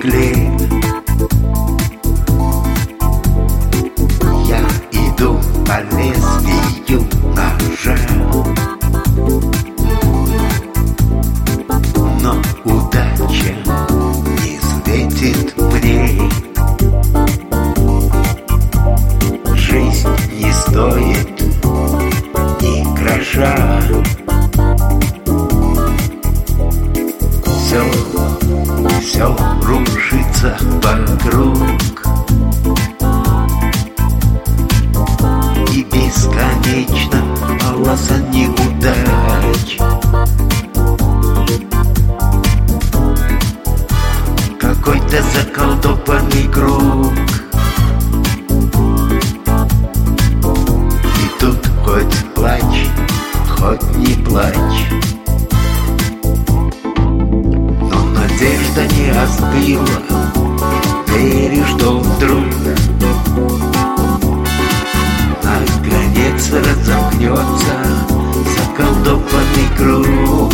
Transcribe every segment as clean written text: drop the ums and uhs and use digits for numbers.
стекле. Я иду по лезвию ножа, но удача не светит мне. Жизнь не стоит ни гроша. Все рушится вокруг, и бесконечно полоса неудач. Какой-то заколдованный круг, и тут хоть плачь, хоть не плачь. Надежда не остыла, верю, что вдруг наконец разомкнется заколдованный круг,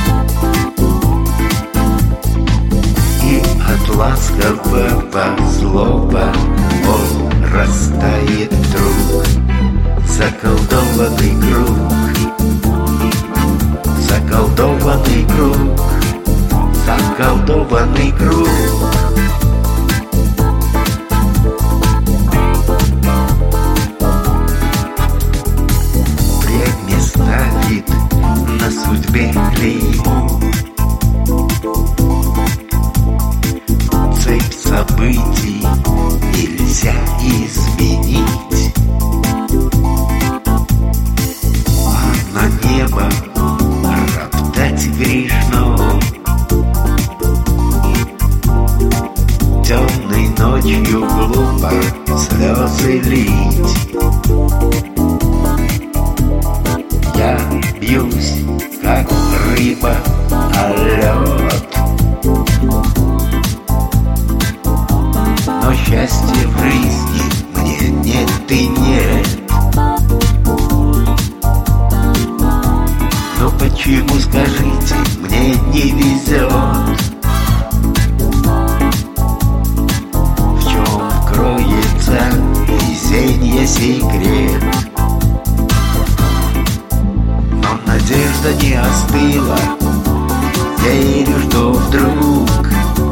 и от ласкового слова он растает вдруг. Заколдованный круг, заколдованный круг, заколдованный круг. Время ставит на судьбе клеймо. Цепь событий нельзя изменить, а на небо роптать грешно. Темной ночью глупо слезы лить. Я бьюсь, как рыба о лед, но счастья в жизни мне нет и нет. Но почему, скажите, мне не везет? Везенье секрет, но надежда не остыла. Верю, что вдруг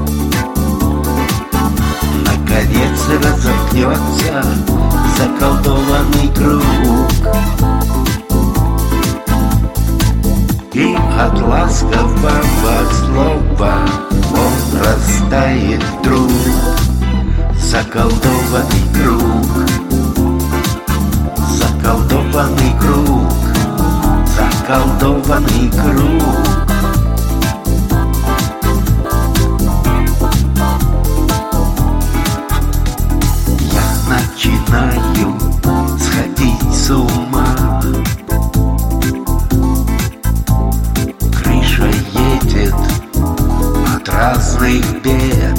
наконец разомкнется заколдованный круг, и от ласкового слова он растает вдруг. Заколдованный круг, заколдованный круг, заколдованный круг. Я начинаю сходить с ума. Крыша едет от разных бед.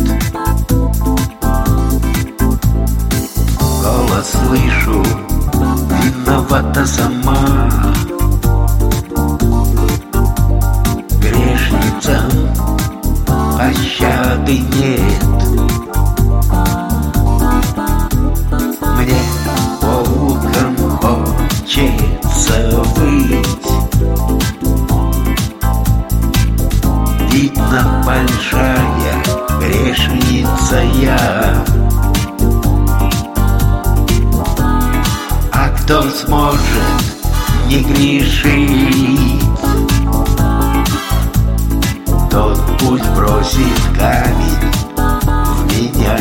Голос слышу, виновата сама. Грешницам пощады нет. Мне волком хочется выть. Видно, большая грешница я. Кто сможет не грешить, тот пусть бросит камень в меня.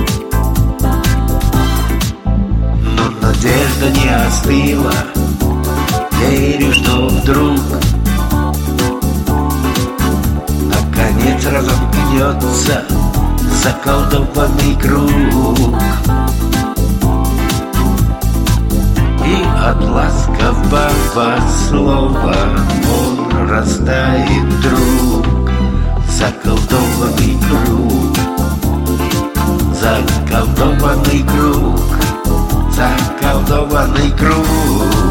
Но надежда не остыла. Верю, что вдруг наконец разомкнется заколдованный круг, и от ласкового слова он растает вдруг. Заколдованный круг, заколдованный круг, заколдованный круг.